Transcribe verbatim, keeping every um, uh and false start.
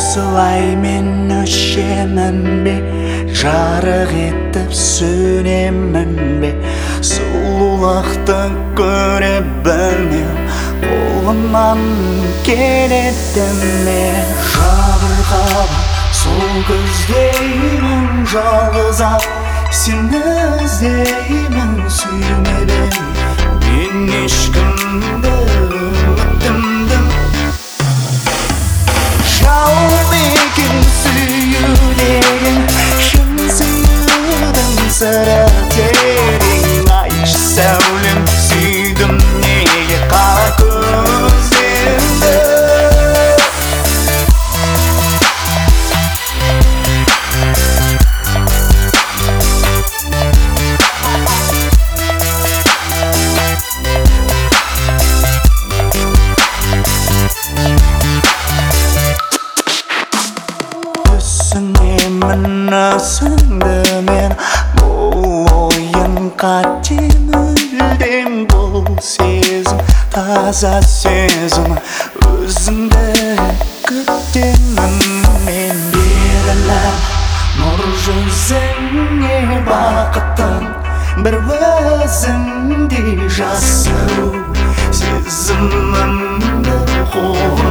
осылай мен өшемін бе, жарық етіп сөнемін бе, сұлулықты көре білмеу қолымнан келеді ме? Жабырқап сол көздеймін, жалғыз ақ сені іздеймін. Сүймедім мен ешкімді, өтіндім. Жалып екен сүю деген, шын сүюдің сыры терең. Айтшы сәулем, сүйдім неге қара көздеріңді? Түсінемін өзіңді мен, бұл ойын қате мүлдем. Бұл сезім таза сезім, өзіңді күтемін мен. Беріліп нұр жүзіңе бақыттың, бір өзіңдей жасыру сезімімді қолым.